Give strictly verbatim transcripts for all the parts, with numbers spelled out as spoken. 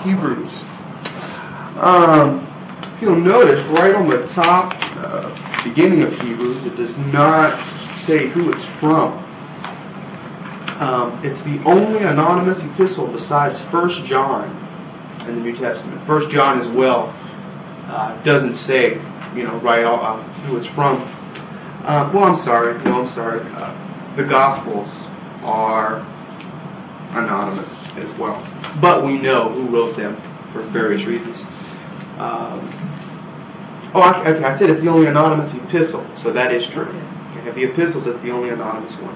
Hebrews. Um, if you'll notice, right on the top, uh, beginning of Hebrews, it does not say who it's from. Um, it's the only anonymous epistle besides First John in the New Testament. First John as well uh, doesn't say, you know, right uh, who it's from. Uh, well, I'm sorry. No, I'm sorry. Uh, the Gospels are anonymous as well, but we know who wrote them for various reasons. Um, oh, okay. I said it's the only anonymous epistle, so that is true. Okay, the epistles, it's the only anonymous one.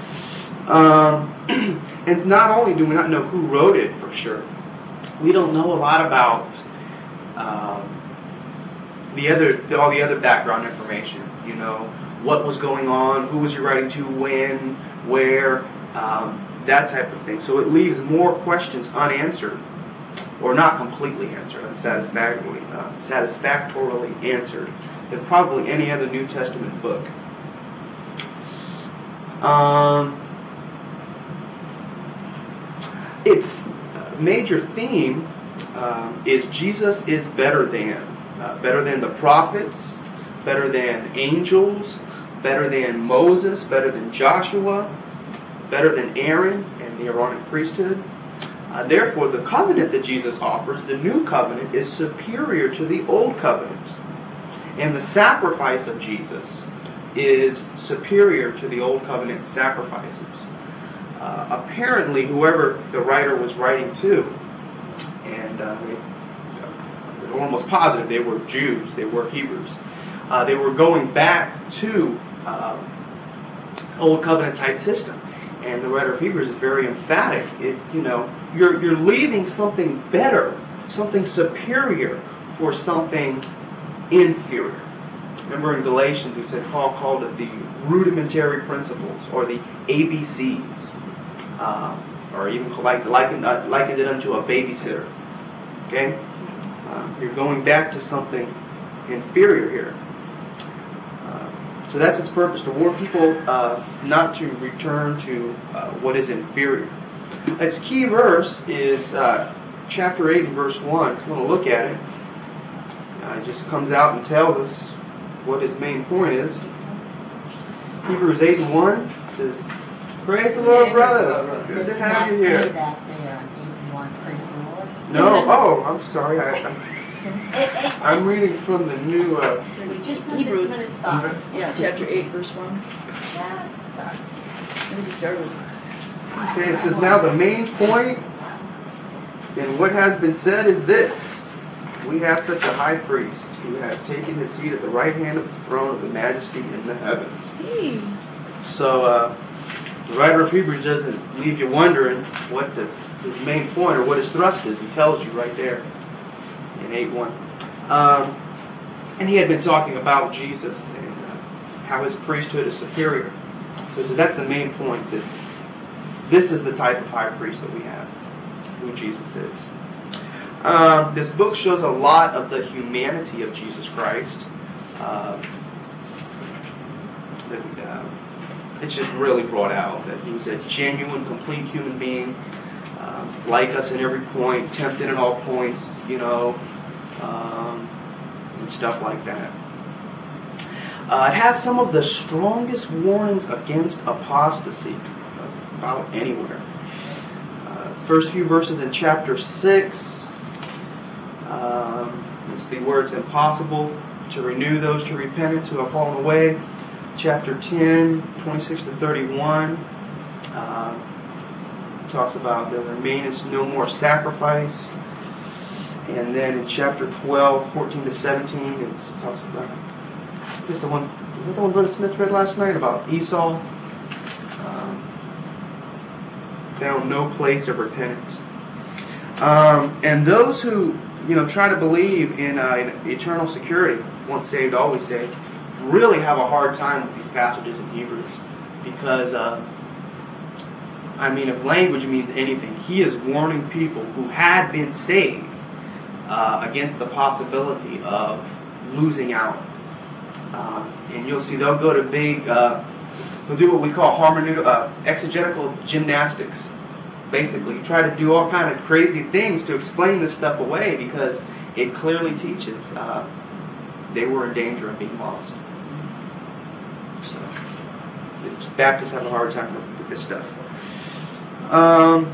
Um, and not only do we not know who wrote it for sure, we don't know a lot about um, the other, all the other background information. You know, what was going on, who was he writing to, when, where, um, that type of thing. So it leaves more questions unanswered, or not completely answered, unsatisfactorily, uh, satisfactorily answered than probably any other New Testament book. Um, its major theme um, is Jesus is better than, uh, better than the prophets, better than angels, better than Moses, better than Joshua, better than Aaron and the Aaronic priesthood. Uh, therefore, the covenant that Jesus offers, the new covenant, is superior to the old covenant. And the sacrifice of Jesus is superior to the old covenant sacrifices. Uh, apparently, whoever the writer was writing to, and uh, they, they're almost positive they were Jews, they were Hebrews, uh, they were going back to uh, old covenant type system. And the writer of Hebrews is very emphatic. It, you know, you're you're leaving something better, something superior, for something inferior. Remember in Galatians we said Paul called it the rudimentary principles, or the A B Cs, uh, or even like, likened, uh, likened it unto a babysitter. Okay, uh, you're going back to something inferior here. So that's its purpose, to warn people uh, not to return to uh, what is inferior. Its key verse is uh, chapter eight and verse one. If you want to look at it, uh, it just comes out and tells us what his main point is. Hebrews eight and one says, "Praise the Lord, brother. Good to have you here." No, oh, I'm sorry. I, I, I'm reading from the new uh, Hebrews. Yeah, chapter eight, verse one. Let me just start with. Okay, it says, "Now the main point in what has been said is this: we have such a high priest who has taken his seat at the right hand of the throne of the majesty in the heavens." Hey. So uh, the writer of Hebrews doesn't leave you wondering what the, his main point or what his thrust is. He tells you right there in eight one. Um, and he had been talking about Jesus and uh, how his priesthood is superior. So that's the main point, that this is the type of high priest that we have, who Jesus is. Um, this book shows a lot of the humanity of Jesus Christ. Uh, that, uh, it's just really brought out that he was a genuine, complete human being, um, like us in every point, tempted in all points, you know, um, and stuff like that. Uh, it has some of the strongest warnings against apostasy about anywhere. Uh, first few verses in chapter six, um, it's the words impossible to renew those to repentance who have fallen away. Chapter ten, twenty-six to thirty-one, uh, talks about there remaineth no more sacrifice. And then in chapter twelve, fourteen to seventeen, it talks about, this is the one, is that the one Brother Smith read last night about Esau? Um, found no place of repentance. Um, and those who, you know, try to believe in, uh, in eternal security, once saved, always saved, really have a hard time with these passages in Hebrews. Because, uh, I mean, if language means anything, he is warning people who had been saved Uh, against the possibility of losing out. Uh, and you'll see they'll go to big, uh, they'll do what we call hermeneutical, uh, exegetical gymnastics basically try to do all kind of crazy things to explain this stuff away because it clearly teaches uh, they were in danger of being lost. So, Baptists have a hard time with, with this stuff. Um,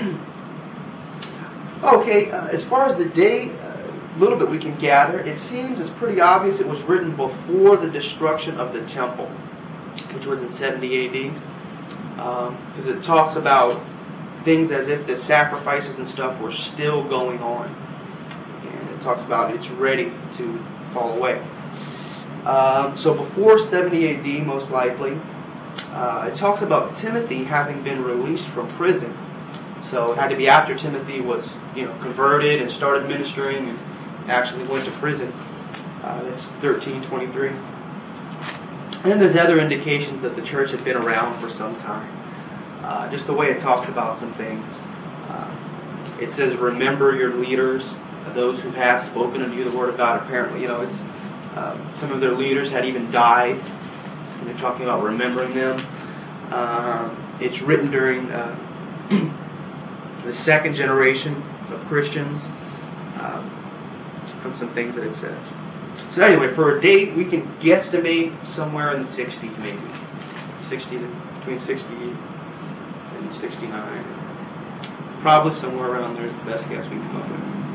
okay, uh, as far as the date, a little bit we can gather. It seems it's pretty obvious it was written before the destruction of the temple, which was in seventy A D, because um, it talks about things as if the sacrifices and stuff were still going on. And it talks about it's ready to fall away. Um, so before seventy A D, most likely. Uh, it talks about Timothy having been released from prison. So it had to be after Timothy was, you know, converted and started ministering and actually went to prison. Uh, that's thirteen twenty-three. And there's other indications that the church had been around for some time. Uh, just the way it talks about some things. Uh, it says, remember your leaders, those who have spoken unto you the word of God. Apparently, you know, it's uh, some of their leaders had even died. And they're talking about remembering them. Uh, it's written during uh, the second generation of Christians. Uh, from some things that it says. So anyway, for a date, we can guesstimate somewhere in the sixties, maybe. sixty to, between sixty and sixty-nine. Probably somewhere around there is the best guess we can come up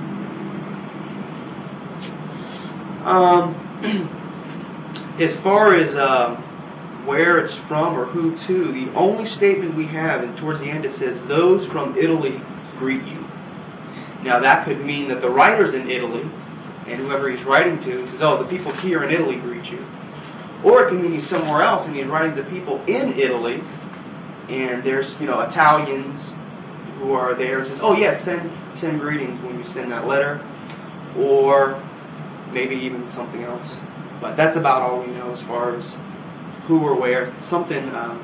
with. Um, as far as uh, where it's from or who to, the only statement we have, and towards the end it says, those from Italy greet you. Now that could mean that the writer's in Italy, and whoever he's writing to, he says, oh, the people here in Italy greet you. Or it can mean he's somewhere else and he's writing to people in Italy, and there's, you know, Italians who are there and says, oh yeah, send send greetings when you send that letter. Or maybe even something else. But that's about all we know as far as who or where. Something um,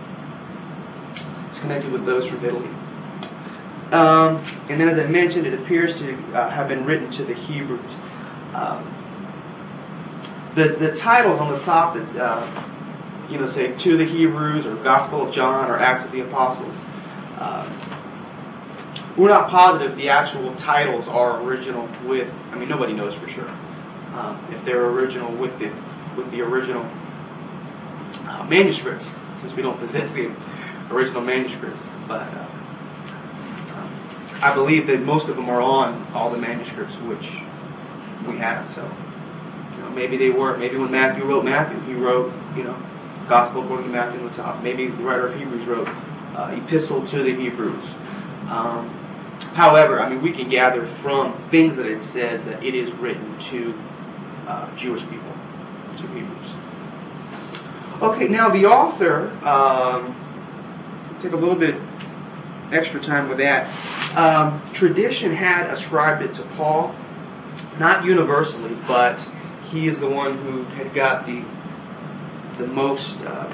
is connected with those from Italy. Um, and then as I mentioned, it appears to uh, have been written to the Hebrews. Um, the the titles on the top that's uh, you know say to the Hebrews or Gospel of John or Acts of the Apostles. Uh, we're not positive the actual titles are original with. I mean, nobody knows for sure um, if they're original with the with the original uh, manuscripts, since we don't possess the original manuscripts. But uh, um, I believe that most of them are on all the manuscripts which we have. So, you know, maybe they were. Maybe when Matthew wrote Matthew, he wrote, you know, Gospel according to Matthew on the top. Maybe the writer of Hebrews wrote uh, Epistle to the Hebrews. Um, however, I mean, we can gather from things that it says that it is written to uh, Jewish people, to Hebrews. Okay, now the author. Um, take a little bit extra time with that. Um, tradition had ascribed it to Paul. Not universally, but he is the one who had got the the most uh,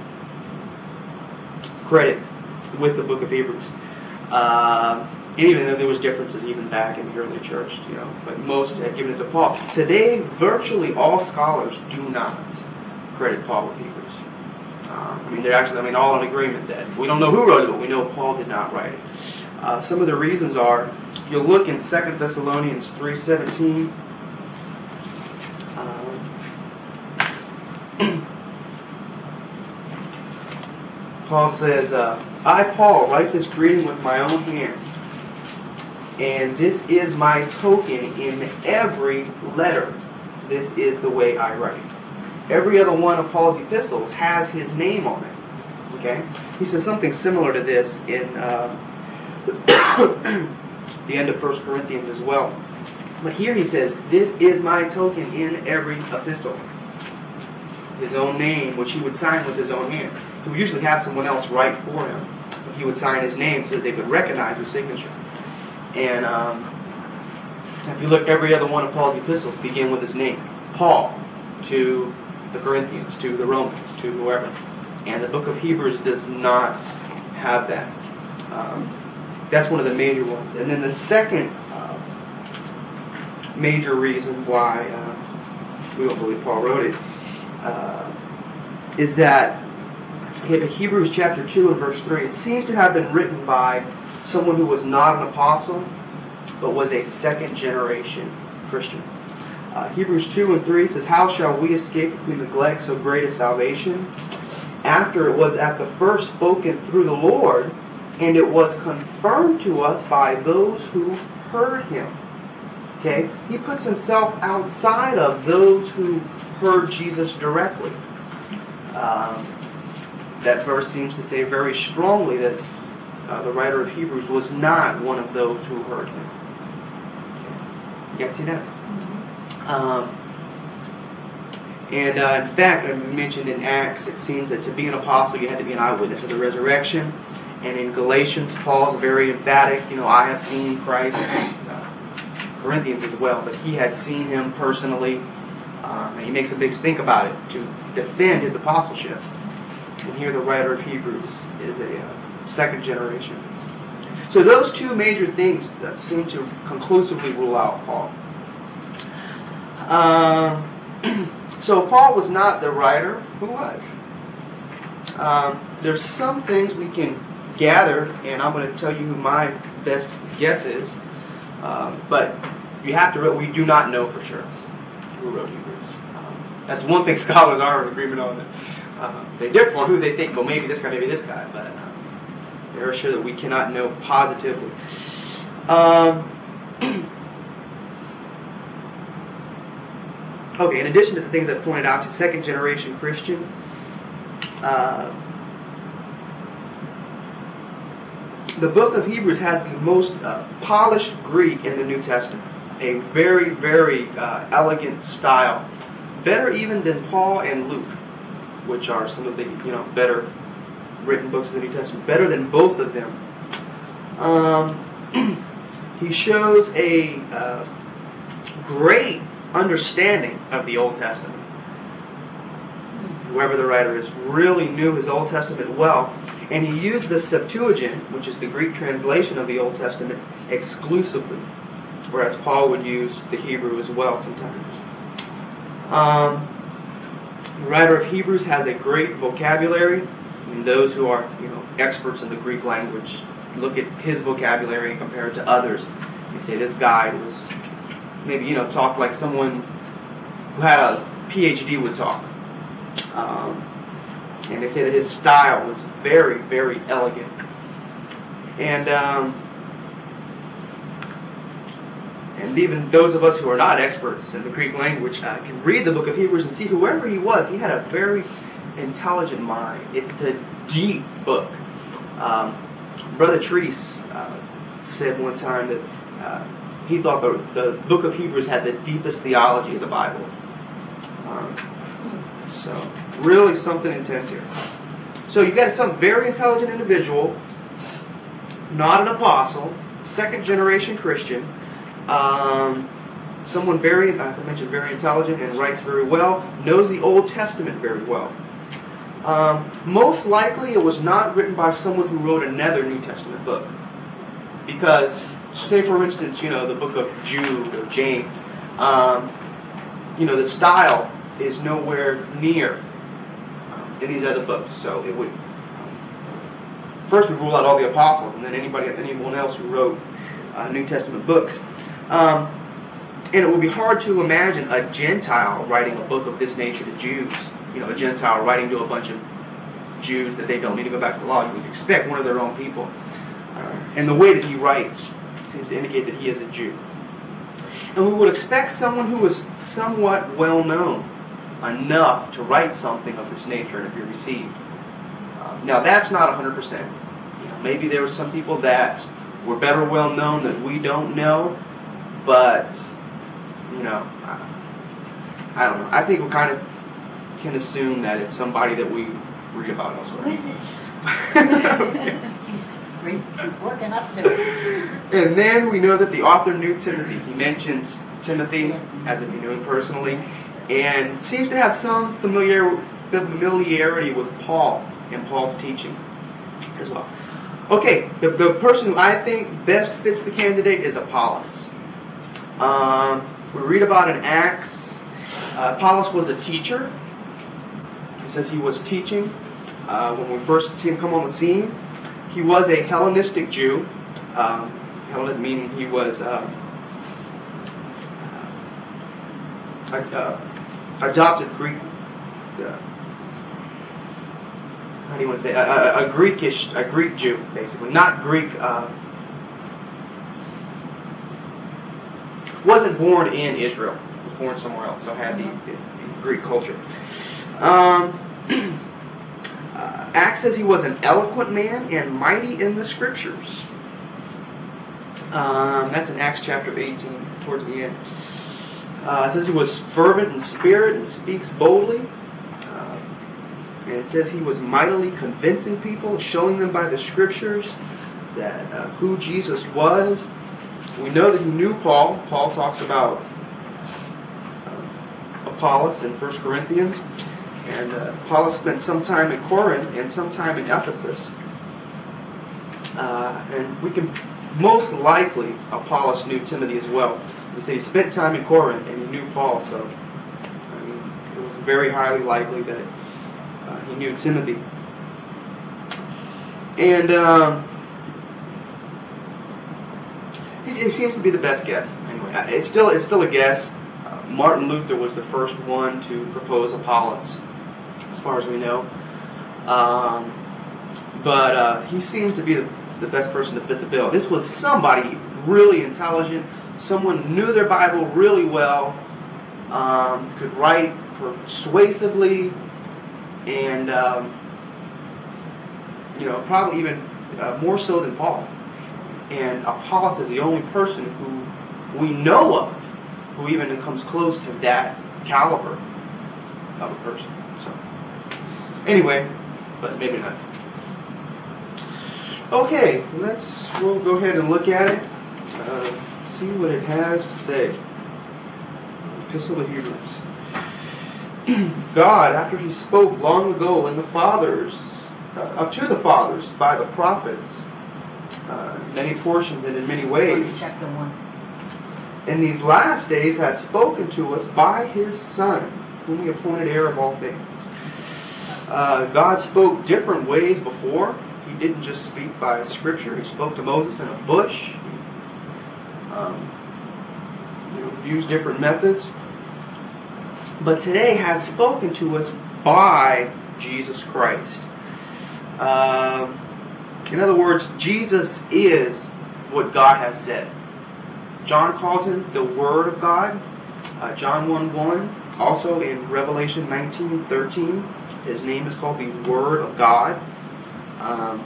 credit with the book of Hebrews. Uh, and even though there was differences even back in the early church, you know, but most had given it to Paul. Today, virtually all scholars do not credit Paul with Hebrews. Um, I mean, they're actually, I mean, all in agreement that we don't know who wrote it, but we know Paul did not write it. Uh, some of the reasons are, you'll look in Second Thessalonians three seventeen. Um, Paul says, uh, I, Paul, write this greeting with my own hand, and this is my token in every letter. This is the way I write. Every other one of Paul's epistles has his name on it. Okay? He says something similar to this in Uh, the end of First Corinthians as well. But here he says, this is my token in every epistle. His own name, which he would sign with his own hand. He would usually have someone else write for him, but he would sign his name so that they could recognize his signature. And um, if you look, every other one of Paul's epistles begin with his name. Paul to the Corinthians, to the Romans, to whoever. And the book of Hebrews does not have that. Um, That's one of the major ones. And then the second uh, major reason why uh, we don't believe Paul wrote it uh, is that okay, Hebrews chapter two and verse three, it seems to have been written by someone who was not an apostle, but was a second generation Christian. Uh, Hebrews two and three says, "How shall we escape if we neglect so great a salvation? After it was at the first spoken through the Lord, and it was confirmed to us by those who heard him." Okay? He puts himself outside of those who heard Jesus directly. Um, that verse seems to say very strongly that uh, the writer of Hebrews was not one of those who heard him. You guys see that? Mm-hmm. um, and uh, in fact, I mentioned in Acts, it seems that to be an apostle, you had to be an eyewitness of the resurrection. And in Galatians, Paul's very emphatic, you know, "I have seen Christ." Uh, Corinthians as well, but he had seen him personally. Um, and he makes a big stink about it to defend his apostleship. And here the writer of Hebrews is a uh, second generation. So those two major things that seem to conclusively rule out Paul. Um, so Paul was not the writer. Who was? Um, there's some things we can gather, and I'm going to tell you who my best guess is. Um, but you have to. We do not know for sure who wrote Hebrews. Um, that's one thing scholars are in agreement on. That uh, they differ on who they think. Well, maybe this guy, maybe this guy, but uh, they're sure that we cannot know positively. Um, okay. In addition to the things I pointed out, to second generation Christian. Uh, The book of Hebrews has the most uh, polished Greek in the New Testament. A very, very uh, elegant style. Better even than Paul and Luke, which are some of the you know better written books of the New Testament. Better than both of them. Um, he shows a uh, great understanding of the Old Testament. Whoever the writer is really knew his Old Testament well. And he used the Septuagint, which is the Greek translation of the Old Testament, exclusively, whereas Paul would use the Hebrew as well sometimes. Um, the writer of Hebrews has a great vocabulary, and those who are you know experts in the Greek language look at his vocabulary and compare it to others. They say this guy was maybe you know talked like someone who had a P H D would talk. Um, And they say that his style was very, very elegant. And um, and even those of us who are not experts in the Greek language uh, can read the book of Hebrews and see whoever he was, he had a very intelligent mind. It's a deep book. Um, Brother Treese uh, said one time that uh, he thought the, the book of Hebrews had the deepest theology of the Bible. Um, so... Really something intense here. So you've got some very intelligent individual, not an apostle, second generation Christian, um, someone very, as I mentioned, very intelligent and writes very well, knows the Old Testament very well. Um, most likely it was not written by someone who wrote another New Testament book. Because, say for instance, you know, the book of Jude or James, um, you know, the style is nowhere near in these other books. So it would um, first we rule out all the apostles, and then anybody, anyone else who wrote uh, New Testament books. Um, and it would be hard to imagine a Gentile writing a book of this nature to Jews. You know, a Gentile writing to a bunch of Jews that they don't need to go back to the law. You would expect one of their own people. Uh, and the way that he writes seems to indicate that he is a Jew. And we would expect someone who is somewhat well known enough to write something of this nature and to be received. Uh, now that's not one hundred percent. You know, maybe there were some people that were better well known that we don't know, but you know, I, I don't know. I think we kind of can assume that it's somebody that we read about elsewhere. Who is it? he's, he's working up to it. And then we know that the author knew Timothy. He mentions Timothy as if he knew him personally. And seems to have some familiar, familiarity with Paul and Paul's teaching as well. Okay, the, the person who I think best fits the candidate is Apollos. Um, we read about in Acts, uh, Apollos was a teacher. It says he was teaching uh, when we first see him come on the scene. He was a Hellenistic Jew. um, Helen, meaning he was uh, uh, uh, adopted Greek. Uh, how do you want to say? A, a, a Greekish, a Greek Jew, basically, not Greek. Uh, wasn't born in Israel. Was born somewhere else, so had the, the, the Greek culture. Um, uh, Acts says he was an eloquent man and mighty in the Scriptures. Um, that's in Acts chapter eighteen, towards the end. Uh, it says he was fervent in spirit and speaks boldly. Uh, and it says he was mightily convincing people, showing them by the Scriptures that uh, who Jesus was. We know that he knew Paul. Paul talks about uh, Apollos in First Corinthians. And uh, Apollos spent some time in Corinth and some time in Ephesus. Uh, and we can most likely Apollos knew Timothy as well. They say he spent time in Corinth and he knew Paul. So I mean, it was very highly likely that uh, he knew Timothy. And um, it seems to be the best guess. Anyway, it's still it's still a guess. Uh, Martin Luther was the first one to propose Apollos, as far as we know. Um, but uh, he seems to be the, the best person to fit the bill. This was somebody really intelligent, someone who knew their Bible really well, um, could write persuasively, and um, you know, probably even uh, more so than Paul. And Apollos is the only person who we know of who even comes close to that caliber of a person. So, anyway, but maybe not. Okay, let's we'll go ahead and look at it. Uh, see what it has to say. Epistle to Hebrews. God, after He spoke long ago in the fathers, uh, up to the fathers by the prophets. Uh, many portions and in many ways. Chapter one. In these last days has spoken to us by His Son, whom He appointed heir of all things. Uh, God spoke different ways before. He didn't just speak by Scripture. He spoke to Moses in a bush. Um, you know, used different methods. But today has spoken to us by Jesus Christ. Um... In other words, Jesus is what God has said. John calls Him the Word of God. Uh, John one one. Also in Revelation nineteen thirteen, His name is called the Word of God. Um,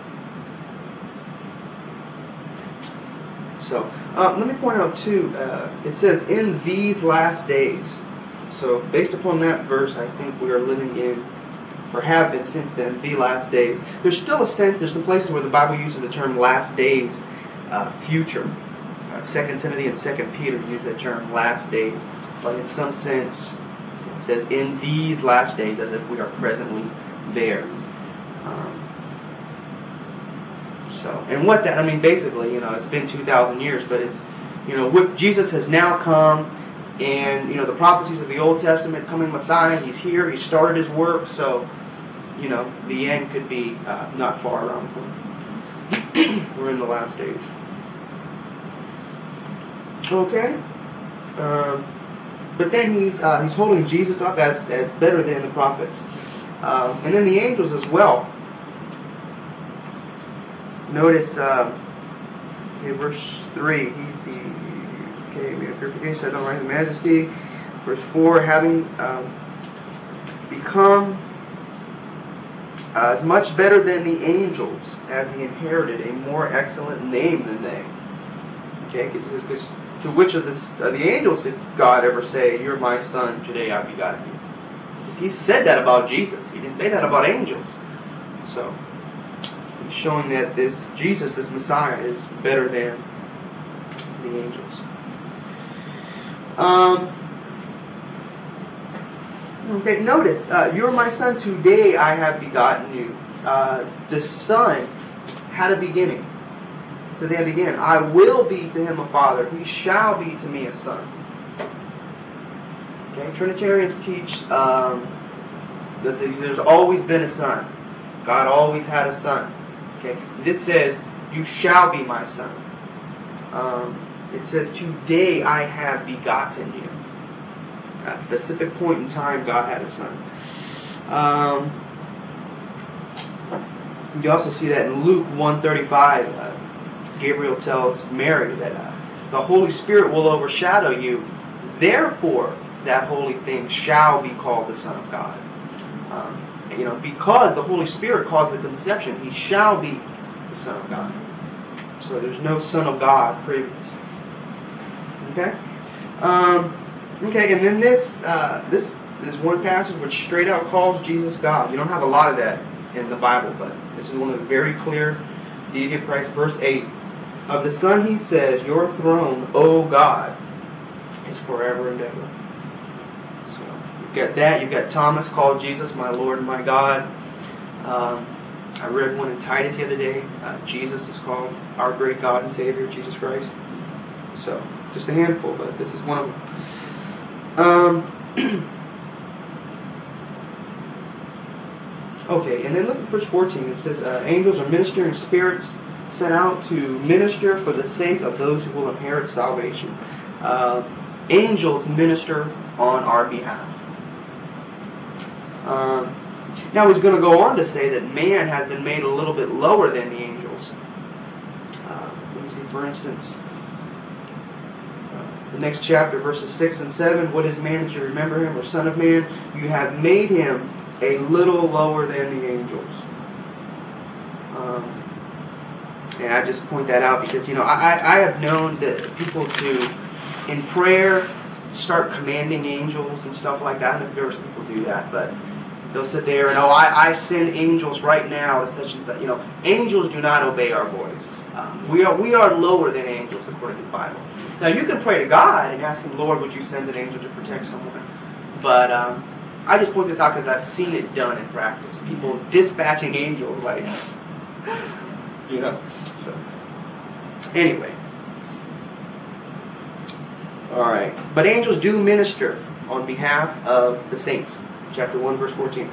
so, uh, let me point out too, uh, it says, in these last days. So, based upon that verse, I think we are living in, or have been since then, the last days. There's still a sense, there's some places where the Bible uses the term last days, uh, future. Uh, Second Timothy and Second Peter use that term, last days. But in some sense, it says, in these last days, as if we are presently there. Um, so, and what that, I mean, basically, you know, it's been two thousand years, but it's, you know, with Jesus has now come, and, you know, the prophecies of the Old Testament, coming Messiah, He's here, He started His work, so, you know, the end could be uh, not far around the corner. We're in the last days. Okay. Um, but then he's uh, he's holding Jesus up as, as better than the prophets. Um, and then the angels as well. Notice, uh, okay, verse three, He's the, okay, we have purification, I don't rise in majesty. Verse four, having um, become Uh, is much better than the angels, as He inherited a more excellent name than they. Okay, because to which of this, uh, the angels did God ever say, "You're my Son, today I begot you"? He said that about Jesus. He didn't say that about angels. So He's showing that this Jesus, this Messiah, is better than the angels. Um. Okay, notice, uh, you're my Son, today I have begotten you. Uh, the Son had a beginning. It says, and again, I will be to him a father, he shall be to me a son. Okay, Trinitarians teach um, that there's always been a son. God always had a son. Okay, this says you shall be my son. Um, it says, today I have begotten you. At a specific point in time, God had a son. Um, you also see that in Luke one thirty-five. Uh, Gabriel tells Mary that uh, the Holy Spirit will overshadow you. Therefore, that holy thing shall be called the Son of God. Um, you know, because the Holy Spirit caused the conception, he shall be the Son of God. So there's no Son of God previous. Okay? Um, okay, and then this uh, this is one passage which straight out calls Jesus God. You don't have a lot of that in the Bible, but this is one of the very clear deity of Christ. Verse eight. Of the Son he says, your throne, O God, is forever and ever. So you've got that. You've got Thomas called Jesus my Lord and my God. Um, I read one in Titus the other day. Uh, Jesus is called our great God and Savior, Jesus Christ. So just a handful, but this is one of them. Um, okay, and then look at verse fourteen. It says, uh, angels are ministering spirits sent out to minister for the sake of those who will inherit salvation. Uh, angels minister on our behalf. Um, now he's going to go on to say that man has been made a little bit lower than the angels. Uh, let me see, for instance, uh, the next chapter, verses six and seven. What is man that you remember him, or son of man? You have made him a little lower than the angels. Um, And I just point that out because, you know, I, I have known that people to, in prayer, start commanding angels and stuff like that. I don't know if there's people do that, but they'll sit there and, oh, I, I send angels right now to such and such. You know, angels do not obey our voice. Um, we are we are lower than angels according to the Bible. Now, you can pray to God and ask Him, Lord, would you send an angel to protect someone? But um, I just point this out because I've seen it done in practice. People dispatching angels like, you know. So, anyway. All right. But angels do minister on behalf of the saints. Chapter one, verse fourteen.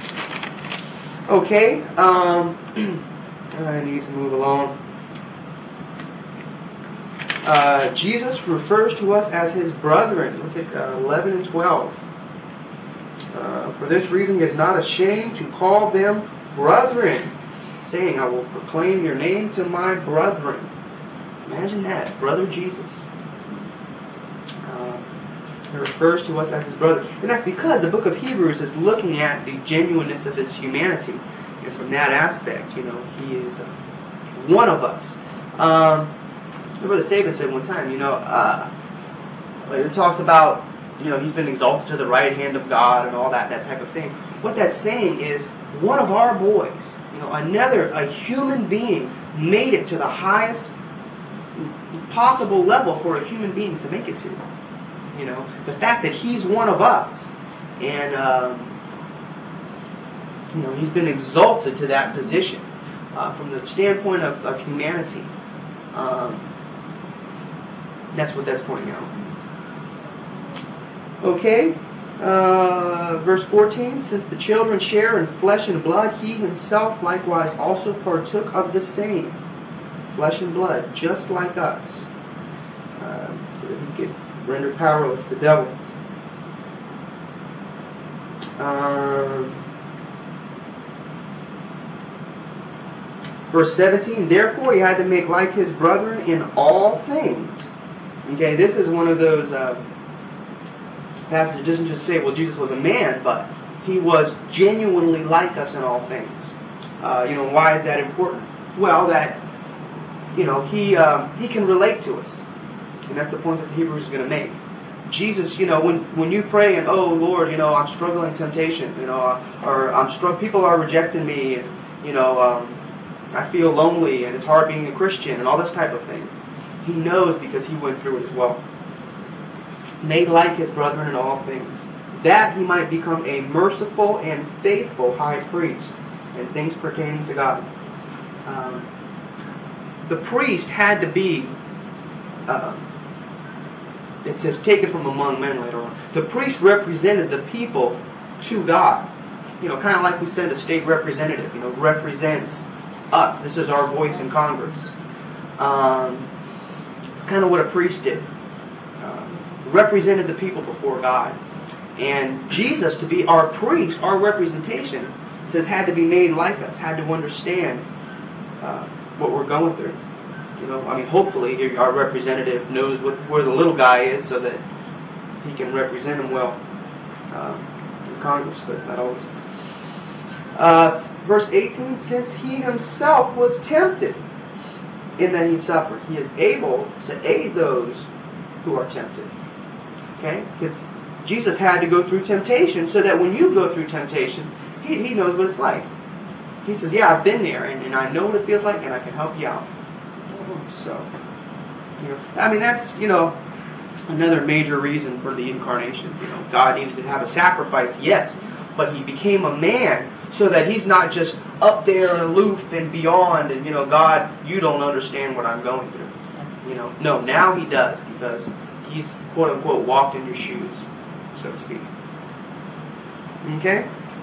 Okay. Um, I need to move along. Uh, Jesus refers to us as His brethren. Look at uh, eleven and twelve. Uh, For this reason He is not ashamed to call them brethren, saying, I will proclaim your name to my brethren. Imagine that, brother Jesus. Uh, he refers to us as His brother. And that's because the book of Hebrews is looking at the genuineness of His humanity. And from that aspect, you know, He is uh, one of us. Um, Brother Saban said one time, you know, uh, it talks about, you know, He's been exalted to the right hand of God and all that, that type of thing. What that's saying is, one of our boys, you know, another, a human being, made it to the highest possible level for a human being to make it to. You know, the fact that he's one of us, and um, you know, he's been exalted to that position uh, from the standpoint of, of humanity. Um, that's what that's pointing out. Okay. Uh, verse fourteen, since the children share in flesh and blood, He Himself likewise also partook of the same, flesh and blood, just like us, uh, so that He could render powerless the devil. Um, verse seventeen, therefore He had to make like His brethren in all things. Okay, this is one of those Uh, passage doesn't just say, well, Jesus was a man, but He was genuinely like us in all things. Uh, you know, why is that important? Well, that, you know, He um, He can relate to us. And that's the point that the Hebrews is going to make. Jesus, you know, when, when you pray and, oh, Lord, you know, I'm struggling temptation, you know, or I'm str- people are rejecting me, and, you know, um, I feel lonely, and it's hard being a Christian, and all this type of thing. He knows because He went through it as well. Made like His brethren in all things, that He might become a merciful and faithful high priest in things pertaining to God. Um, the priest had to be, uh, it says, taken from among men later on. The priest represented the people to God. You know, kind of like we send a state representative, you know, represents us. This is our voice in Congress. Um, it's kind of what a priest did. Um, represented the people before God. And Jesus, to be our priest, our representation, says had to be made like us, had to understand uh, what we're going through. You know, I mean, hopefully our representative knows what, where the little guy is so that he can represent him well um, in Congress, but not always. Uh, verse eighteen, since he himself was tempted in that he suffered, he is able to aid those who are tempted. Okay? Because Jesus had to go through temptation so that when you go through temptation, he, he knows what it's like. He says, yeah, I've been there, and, and I know what it feels like, and I can help you out. So, you know, I mean, that's, you know, another major reason for the incarnation. You know, God needed to have a sacrifice, yes, but he became a man so that he's not just up there and aloof and beyond and, you know, God, you don't understand what I'm going through. You know, no, now he does because he's, quote unquote, walked in your shoes, so to speak. Okay?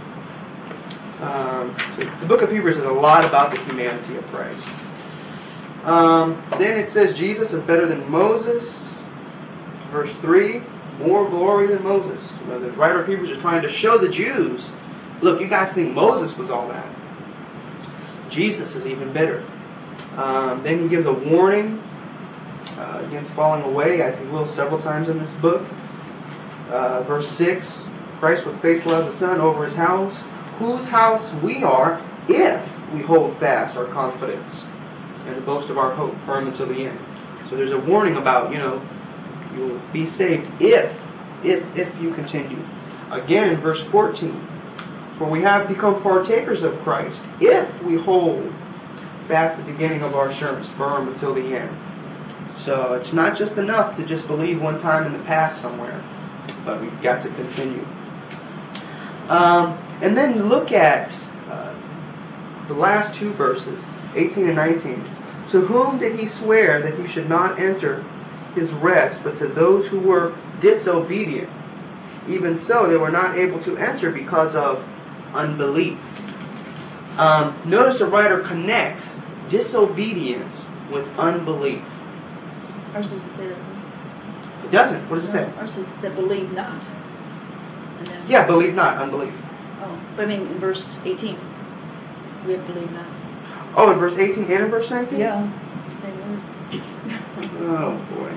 Um, so the book of Hebrews says a lot about the humanity of Christ. Um, then it says Jesus is better than Moses. Verse three, more glory than Moses. You know, the writer of Hebrews is trying to show the Jews, look, you guys think Moses was all that. Jesus is even better. Um, then he gives a warning uh, against falling away, as he will several times in this book. Uh, verse six, Christ was faithful as the Son over his house, whose house we are if we hold fast our confidence and the boast of our hope firm until the end. So there's a warning about, you know, you will be saved if, if, if you continue. Again in verse fourteen, for we have become partakers of Christ if we hold fast the beginning of our assurance firm until the end. So it's not just enough to just believe one time in the past somewhere, but we've got to continue. Um, and then look at uh, the last two verses, eighteen and nineteen. To whom did he swear that he should not enter his rest, but to those who were disobedient? Even so, they were not able to enter because of unbelief. Um, notice the writer connects disobedience with unbelief. Ours doesn't say that. It doesn't. What does it No, say? ours says that believe not. And then, Yeah, believe not, unbelief. Oh, but I mean in verse eighteen, we have believe not. Oh, in verse eighteen and in verse nineteen? Yeah, same word. Oh, boy.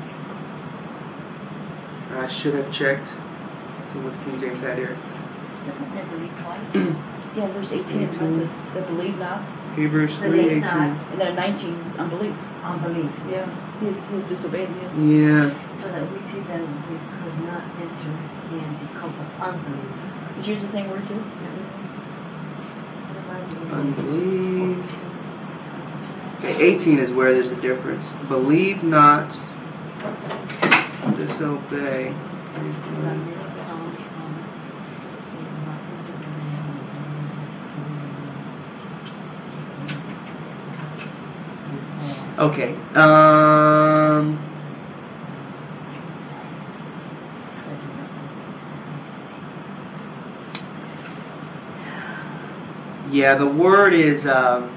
I should have checked. See what King James had here. Doesn't say believe twice. Yeah, verse eighteen, it says that believe not. Hebrews three Believe eighteen. not. And then nineteen is unbelief. Unbelief. Yeah, he is, he is disobeyed. He is. Yeah. So that we see that we could not enter in because of unbelief. Is yours the same word too? Unbelief. Okay, eighteen is where there's a difference. Believe not, disobey. Okay. Um. Yeah, the word is um,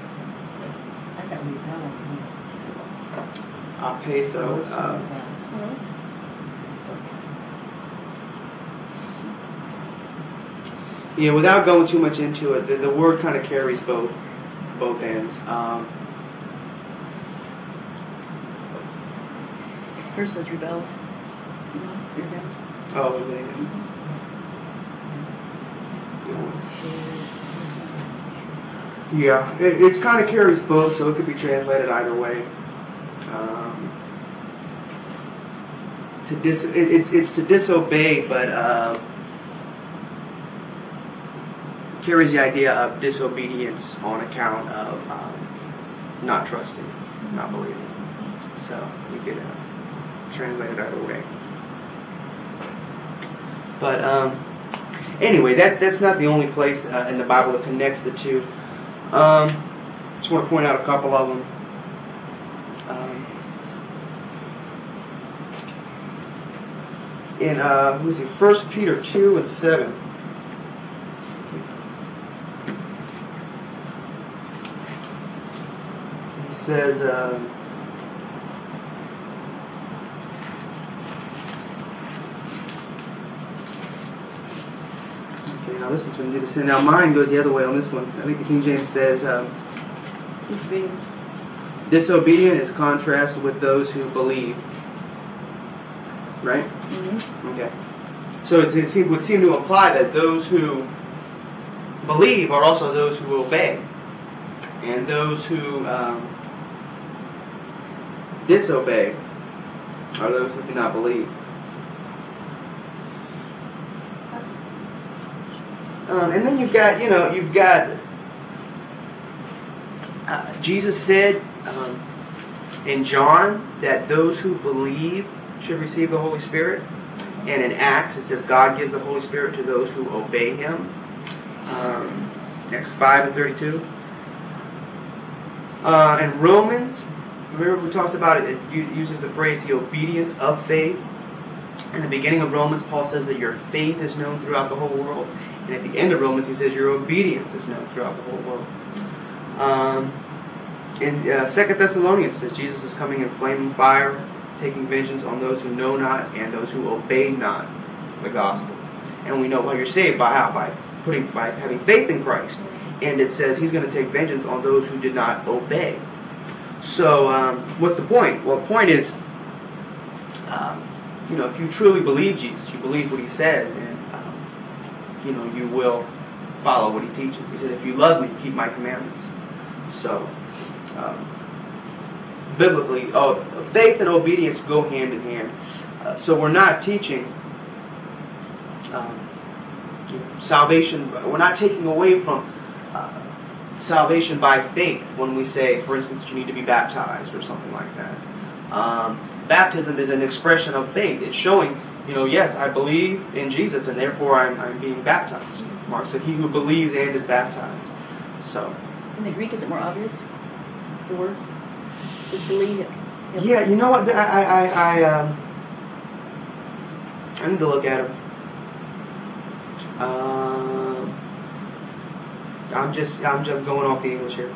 apatho. Uh, yeah, without going too much into it, the, the word kind of carries both both ends. Um, First says rebelled. Rebelled. oh, they, yeah, it, it kind of carries both, so it could be translated either way. Um, to dis, it, it's it's to disobey, but uh, carries the idea of disobedience on account of um, not trusting, not believing. So you could uh, translate it either way. But um, anyway, that that's not the only place uh, in the Bible that connects the two. Um, just want to point out a couple of them. Um, in uh, let me see, First Peter two and seven. says, uh, okay, now this one's going to do this. Now mine goes the other way on this one. I think the King James says, um, Disobedient. disobedient is contrasted with those who believe. Right? Mm-hmm. Okay. So it, it seem, would seem to imply that those who believe are also those who obey. And those who um, disobey are those who do not believe. Um, and then you've got, you know, you've got, uh, Jesus said um, in John that those who believe should receive the Holy Spirit. And in Acts it says God gives the Holy Spirit to those who obey Him. Um, Acts five and thirty-two. Uh, in Romans, remember we talked about it, it uses the phrase the obedience of faith. In the beginning of Romans, Paul says that your faith is known throughout the whole world. And at the end of Romans, he says your obedience is known throughout the whole world. Um, in uh, Second Thessalonians, it says Jesus is coming in flaming fire, taking vengeance on those who know not and those who obey not the gospel. And we know, well, you're saved by how? By putting, by having faith in Christ. And it says He's going to take vengeance on those who did not obey. So, um, what's the point? Well, the point is, um, you know, if you truly believe Jesus, you believe what He says, and um, you know, you will follow what He teaches. He said, "If you love Me, keep My commandments." So, um, biblically, oh, faith and obedience go hand in hand. Uh, so we're not teaching um, salvation. We're not taking away from uh, salvation by faith when we say, for instance, you need to be baptized or something like that. Um, baptism is an expression of faith. It's showing, you know, yes, I believe in Jesus, and therefore I'm, I'm being baptized. Mark said, "He who believes and is baptized." So. In the Greek, is it more obvious? The word? Just believe it. Yep. Yeah, you know what? I I I, I, um, I need to look at them. Um, I'm just I'm just going off the English here,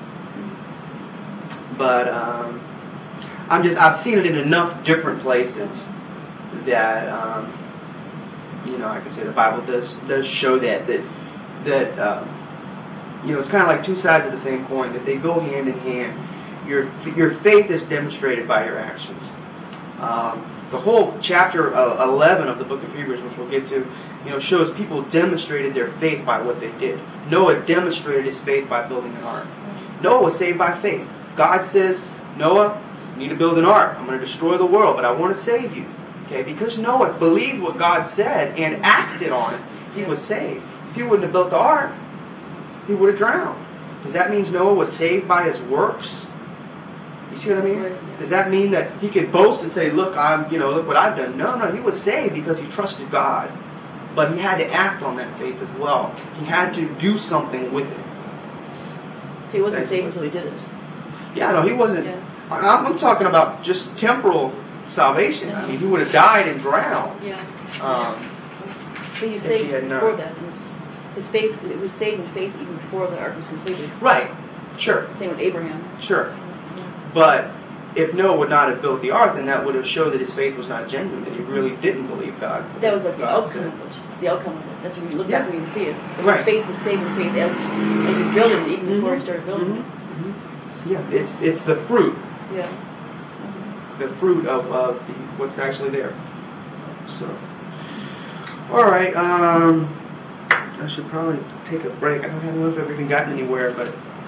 but um, I'm just I've seen it in enough different places that um, you know, like I say, the Bible does does show that that that um, you know, it's kind of like two sides of the same coin, that they go hand in hand. Your your faith is demonstrated by your actions. Um, the whole chapter uh, eleven of the book of Hebrews, which we'll get to, you know, shows people demonstrated their faith by what they did. Noah demonstrated his faith by building an ark. Noah was saved by faith. God says, "Noah, you need to build an ark. I'm going to destroy the world, but I want to save you." Okay, because Noah believed what God said and acted on it, he was saved. If he wouldn't have built the ark, he would have drowned. Does that mean Noah was saved by his works? You see what I mean? Does that mean that he could boast and say, "Look, I'm, you know, look what I've done"? No, no, he was saved because he trusted God, but he had to act on that faith as well. He had to do something with it. So he wasn't saved until he did it. Yeah, no, he wasn't. Yeah. I'm, I'm talking about just temporal salvation. Yeah. I mean, he would have died and drowned. Yeah. Um, But he was if saved he had not. before that. His, his faith, it was saved in faith even before the ark was completed. right. Sure. Same with Abraham. Sure. But if Noah would not have built the ark, then that would have showed that his faith was not genuine, that he really didn't believe God. That was like the God outcome said. of it. The outcome of it. That's when you look Yeah. back and you see it. But Right. his faith was saved in faith as, as he was building it, even Mhm. before he started building Mhm. Mhm. Yeah, it's it's the fruit, it. Yeah. the fruit of uh, the, what's actually there. So, all right. Um, I should probably take a break. I don't know if I've even gotten anywhere, but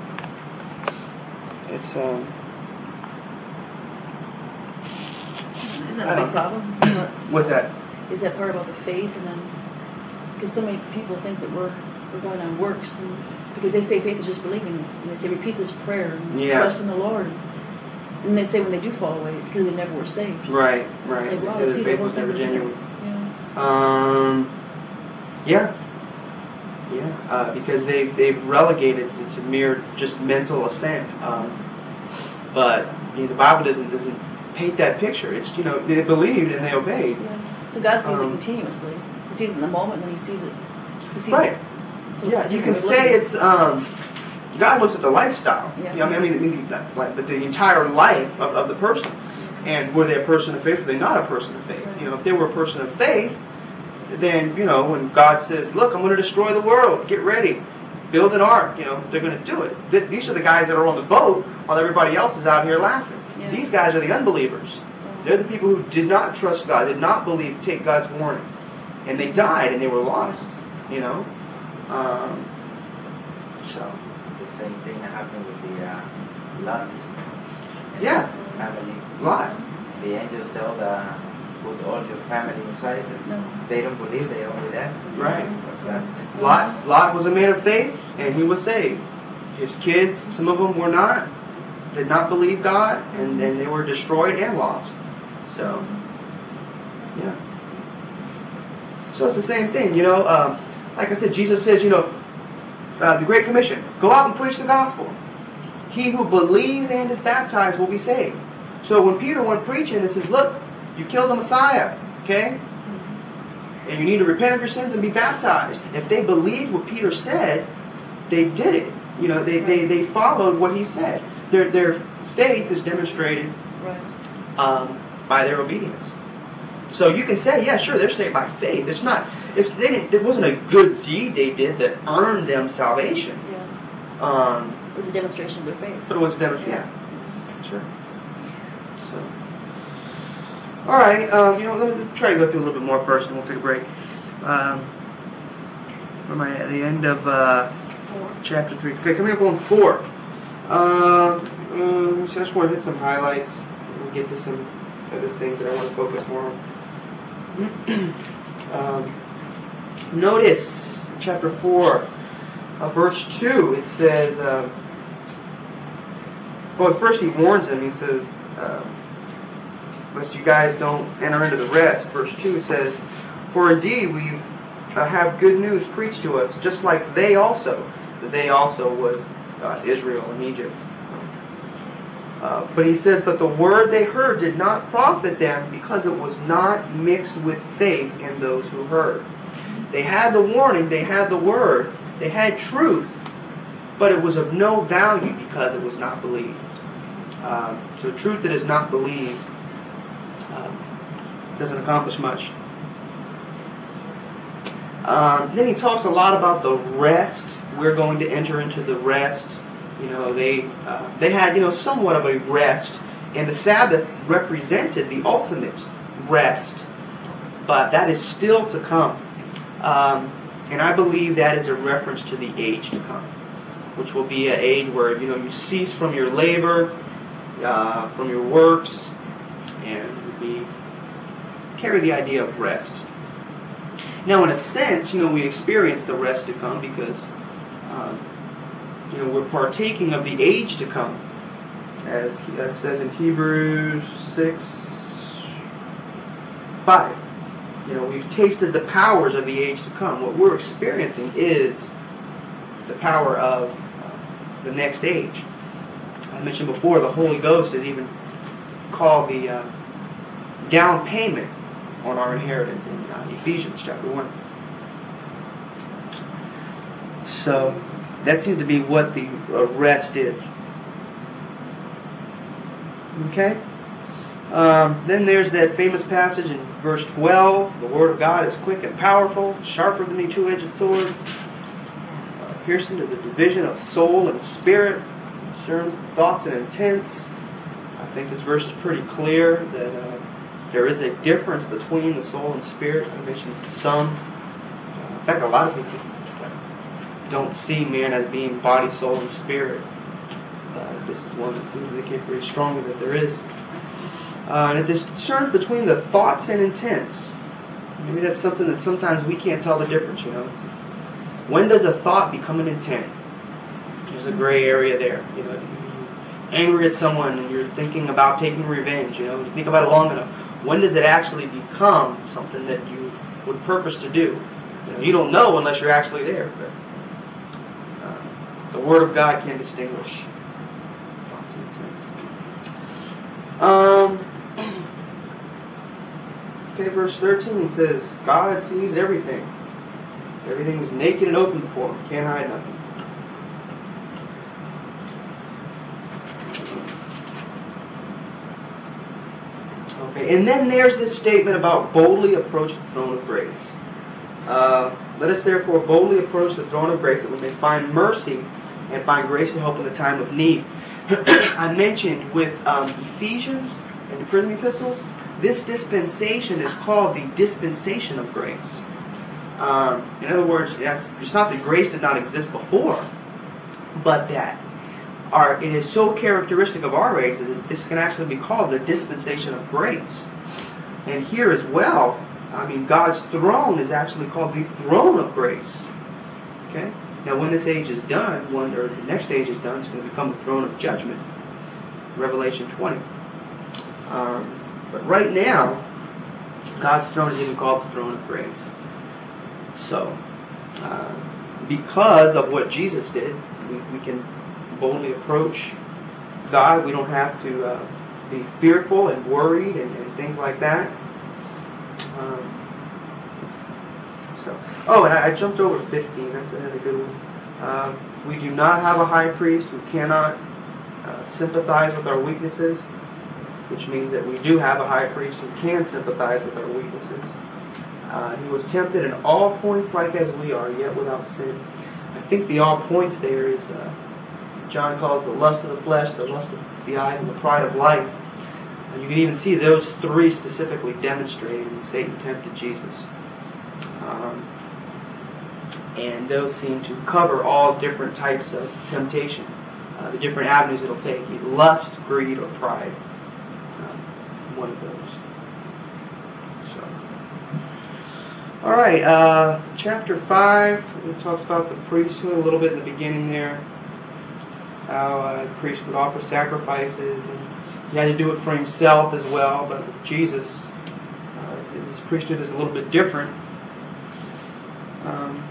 it's um. Isn't I that a don't big know. problem? You know, What's that? is that part about the faith, and then because so many people think that we're we're going on works, and because they say faith is just believing, and they say repeat this prayer and Yeah. trust in the Lord, and they say when they do fall away because they never were saved. Right, right. Say, They wow, say it's that either faith one was thing never or the other. genuine. Yeah. Um, yeah, yeah, uh, because they they've relegated it to mere just mental assent. Um, but you know, the Bible doesn't doesn't paint that picture. It's, you know, they believed and they obeyed. Yeah. So God sees Um, it continuously. He sees it in the moment, and then He sees it. He sees Right. It. So Yeah, it's a you can different way of say looking it's um, God looks at the lifestyle. Yeah. You know, I mean, I mean, the, like, but the entire life of, of the person. And were they a person of faith? Were they not a person of faith? You know, if they were a person of faith, then, you know, when God says, look, I'm going to destroy the world, get ready, build an ark, you know, they're going to do it. Th- these are the guys that are on the boat while everybody else is out here laughing. Yeah. These guys are the unbelievers. They're the people who did not trust God, did not believe, take God's warning. And they died and they were lost, you know. Um, so. The same thing happened with the uh, Lot. Yeah. Family. Lot. The angels tell the put all your family inside. No. They don't believe. They only left. Right. That's- Lot, Lot was a man of faith, and he was saved. His kids, some of them were not, did not believe God, and then they were destroyed and lost. So, yeah. So it's the same thing, you know. Um, like I said, Jesus says, you know, uh, the Great Commission, go out and preach the gospel. He who believes and is baptized will be saved. So when Peter went preaching, it says, look, you killed the Messiah, okay? And you need to repent of your sins and be baptized. If they believed what Peter said, they did it. You know, they, they, they followed what he said. Their their faith is demonstrated Right. um, by their obedience. So you can say, yeah, sure, they're saved by faith. It's not. It's they didn't. It wasn't a good deed they did that earned them salvation. Yeah. Um, It was a demonstration of their faith. but it was demonstrated. Yeah, sure. So, all right. Um, you know, let me try to go through a little bit more first, and we'll take a break. Um, where am I at the end of uh, Four. chapter three? Okay, coming up on four. Uh, um, so I just want to hit some highlights. We'll get to some other things that I want to focus more on. um, notice chapter four, uh, verse two. It says, uh, well, at first he warns them. He says, uh, lest you guys don't enter into the rest. Verse two says, for indeed we uh, have good news preached to us, just like they also. The they also was uh, Israel and Egypt. Uh, but he says, but the word they heard did not profit them because it was not mixed with faith in those who heard. They had the warning, they had the word, they had truth, but it was of no value because it was not believed. Um, so truth that is not believed um, doesn't accomplish much. Um, then he talks a lot about the rest. We're going to enter into the rest. You know, they uh, they had, you know, somewhat of a rest, and the Sabbath represented the ultimate rest, but that is still to come. Um, and I believe that is a reference to the age to come, which will be an age where, you know, you cease from your labor, uh, from your works, and be carry the idea of rest. Now, in a sense, you know, we experience the rest to come because, um, you know, we're partaking of the age to come, as it says in Hebrews six five. You know, we've tasted the powers of the age to come. What we're experiencing is the power of uh, the next age. I mentioned before, the Holy Ghost is even called the uh, down payment on our inheritance in uh, Ephesians chapter one. So that seems to be what the uh, rest is. Okay? Um, then there's that famous passage in verse twelve. The Word of God is quick and powerful, sharper than a two-edged sword, uh, piercing to the division of soul and spirit, concerns thoughts and intents. I think this verse is pretty clear that uh, there is a difference between the soul and spirit. I mentioned some. Uh, in fact, a lot of people don't see man as being body, soul, and spirit. Uh, this is one that seems to indicate very strongly that there is. Uh, and it discerns between the thoughts and intents. Maybe that's something that sometimes we can't tell the difference, you know. When does a thought become an intent? There's a gray area there. You know, you're angry at someone and you're thinking about taking revenge, you know. You think about it long enough. When does it actually become something that you would purpose to do? You know, you don't know unless you're actually there. But uh, the Word of God can distinguish thoughts and intents. Um... Okay, verse thirteen says, God sees everything. Everything is naked and open before Him. Can't hide nothing. Okay, and then there's this statement about boldly approach the throne of grace. Uh, Let us therefore boldly approach the throne of grace that we may find mercy and find grace to help in the time of need. I mentioned with um, Ephesians and the prison epistles, this dispensation is called the dispensation of grace. Um, in other words, yes, it's not that grace did not exist before, but that our, it is so characteristic of our age that this can actually be called the dispensation of grace. And here as well, I mean, God's throne is actually called the throne of grace. Okay? Now, when this age is done, when or the next age is done, it's going to become the throne of judgment. Revelation twenty. Um, but right now, God's throne is even called the throne of grace. So, uh, because of what Jesus did, we, we can boldly approach God. We don't have to uh, be fearful and worried and, and things like that. Um, so, oh, and I, I jumped over fifteen. That's another good one. Uh, we do not have a high priest who cannot uh, sympathize with our weaknesses, which means that we do have a high priest who can sympathize with our weaknesses. Uh, he was tempted in all points like as we are, yet without sin. I think the all points there is, uh, John calls the lust of the flesh, the lust of the eyes, and the pride of life. And you can even see those three specifically demonstrated when Satan tempted Jesus. Um, and those seem to cover all different types of temptation, uh, the different avenues it'll take, either lust, greed, or pride. Um, one of those. All right, uh, chapter five, it talks about the priesthood a little bit in the beginning there. How uh, the priest would offer sacrifices, and he had to do it for himself as well. But with Jesus, uh, his priesthood is a little bit different. Um,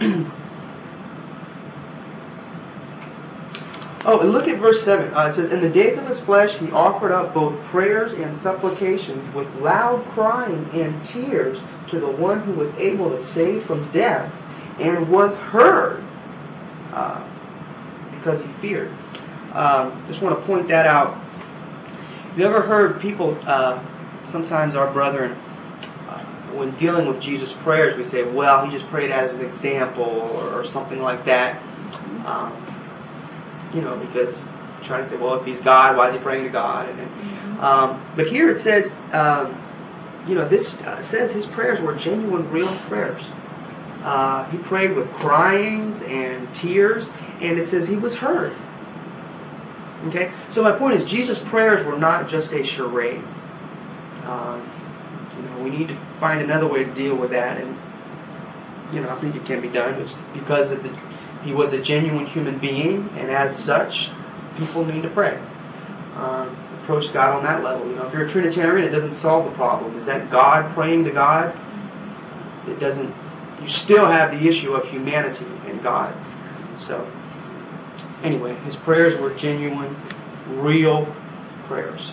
oh, and look at verse seven. Uh, it says, "In the days of his flesh he offered up both prayers and supplications with loud crying and tears to the one who was able to save from death, and was heard uh, because he feared." Um, just want to point that out. Have you ever heard people, uh, sometimes our brethren, uh, when dealing with Jesus' prayers, we say, well, he just prayed as an example, or, or something like that. Um, you know, because trying to say, well, if he's God, why is he praying to God? And, and, um, but here it says, um, you know, this uh, says his prayers were genuine, real prayers. Uh, he prayed with cryings and tears, and it says he was heard. Okay? So my point is, Jesus' prayers were not just a charade. Um, you know, we need to find another way to deal with that, and, you know, I think it can be done. It's because of the, he was a genuine human being, and as such, people need to pray. Um, approach God on that level. You know, if you're a Trinitarian, it doesn't solve the problem. Is that God praying to God? It doesn't. You still have the issue of humanity and God. So, anyway, his prayers were genuine, real prayers.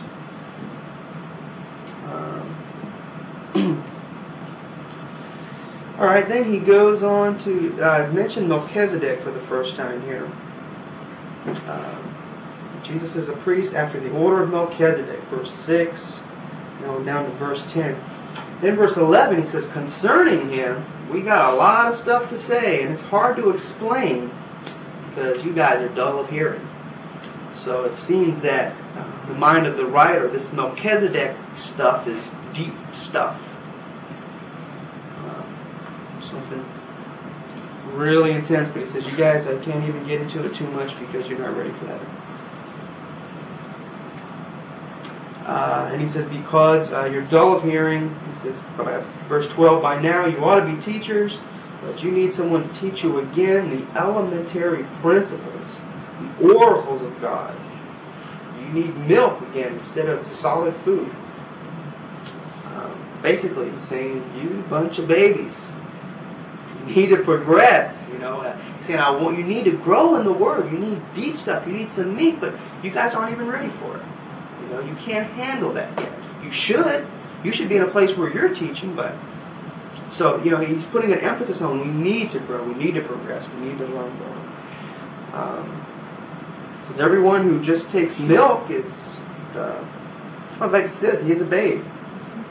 Um, all right, then he goes on to uh, mention Melchizedek for the first time here. Uh, Jesus is a priest after the order of Melchizedek, verse six, now down to verse ten. Then verse eleven, he says, concerning him, we got a lot of stuff to say, and it's hard to explain because you guys are dull of hearing. So it seems that uh, the mind of the writer, this Melchizedek stuff is deep stuff. Uh, something really intense, but he says, you guys, I can't even get into it too much because you're not ready for that. Uh, and he says, because uh, you're dull of hearing, he says, verse twelve, by now you ought to be teachers, but you need someone to teach you again the elementary principles, the oracles of God. You need milk again instead of solid food. Um, basically, he's saying, you bunch of babies, you need to progress. You know, uh, he's saying, I want you need to grow in the Word. You need deep stuff. You need some meat, but you guys aren't even ready for it. You know, you can't handle that yet. You should. You should be in a place where you're teaching, but so, you know, he's putting an emphasis on we need to grow, we need to progress, we need to learn more. Um, says everyone who just takes milk is, uh, well, like it says, he is a babe.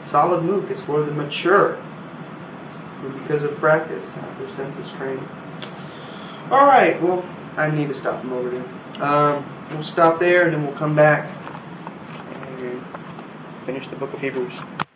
solid milk is for the mature, who because of practice have their senses trained. All right, well, I need to stop them over there. Um, we'll stop there and then we'll come back and finish the book of Hebrews.